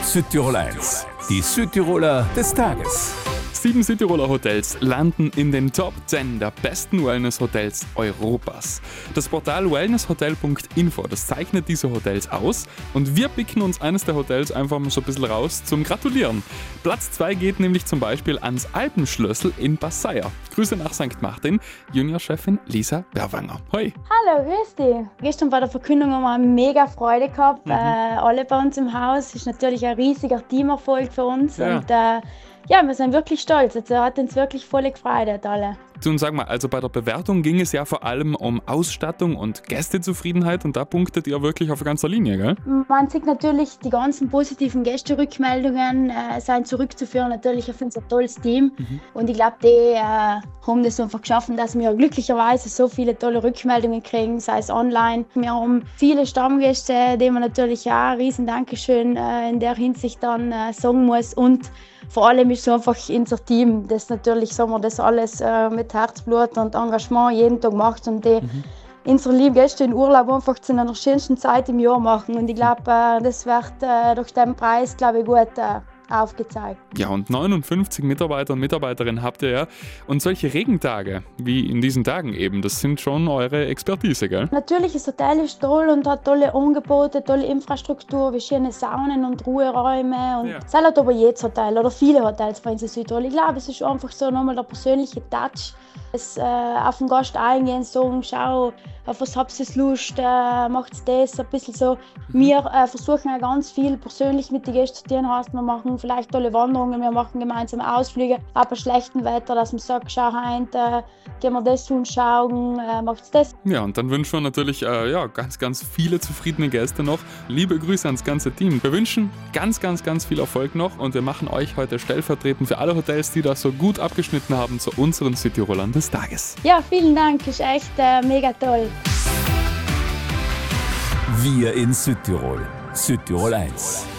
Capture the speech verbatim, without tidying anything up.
Südtirol eins, die Südtiroler des Tages. Sieben Südtiroler Hotels landen in den Top zehn der besten Wellness-Hotels Europas. Das Portal wellnesshotel punkt info, das zeichnet diese Hotels aus und wir picken uns eines der Hotels einfach mal so ein bisschen raus zum Gratulieren. Platz zwei geht nämlich zum Beispiel ans Alpenschlössl in Passaia. Grüße nach Sankt Martin, Juniorchefin Lisa Berwanger. Hoi! Hallo, grüß dich. Gestern bei der Verkündung haben wir eine mega Freude gehabt. Mhm. Äh, alle bei uns im Haus. Es ist natürlich ein riesiger Teamerfolg für uns. Ja. Und äh, ja, wir sind wirklich stolz. Also, hat uns wirklich voll gefreut, hat alle. Du, und sag mal, also bei der Bewertung ging es ja vor allem um Ausstattung und Gästezufriedenheit und da punktet ihr wirklich auf ganzer Linie, gell? Man sieht natürlich, die ganzen positiven Gästerückmeldungen äh, sind zurückzuführen natürlich auf unser tolles Team. Mhm. Und ich glaube, die äh, haben das einfach geschaffen, dass wir glücklicherweise so viele tolle Rückmeldungen kriegen, sei es online. Wir haben viele Stammgäste, denen man natürlich auch ein riesen Dankeschön äh, in der Hinsicht dann äh, sagen muss. Und vor allem ist es einfach unser Team, das natürlich, sagen wir, das alles äh, mit Herzblut und Engagement jeden Tag macht und die mhm. unsere lieben Gäste in Urlaub einfach zu einer schönsten Zeit im Jahr machen. Und ich glaube, äh, das wird äh, durch den Preis, glaube ich, gut äh, aufgezeigt. Ja, und neunundfünfzig Mitarbeiter und Mitarbeiterinnen habt ihr ja. Und solche Regentage, wie in diesen Tagen eben, das sind schon eure Expertise, gell? Natürlich, das Hotel ist toll und hat tolle Angebote, tolle Infrastruktur, wie schöne Saunen und Ruheräume. Und ja. Das hat aber jedes Hotel oder viele Hotels bei uns in Südtirol. Ich glaube, es ist einfach so nochmal der persönliche Touch. Es, äh, auf den Gast eingehen, sagen, schau, auf was habt ihr Lust, äh, macht das, ein bisschen so. Wir äh, versuchen ja ganz viel persönlich mit den Gästen zu tun. Wir machen vielleicht tolle Wanderungen, wir machen gemeinsame Ausflüge, auch bei schlechtem Wetter, dass man sagt, schau, heute äh, gehen wir das anschauen, äh, macht's das. Ja, und dann wünschen wir natürlich äh, ja, ganz, ganz viele zufriedene Gäste noch. Liebe Grüße ans ganze Team. Wir wünschen ganz, ganz, ganz viel Erfolg noch und wir machen euch heute stellvertretend für alle Hotels, die das so gut abgeschnitten haben, zu unseren Südtirolern des Tages. Ja, vielen Dank, ist echt äh, mega toll. Wir in Südtirol. Südtirol eins.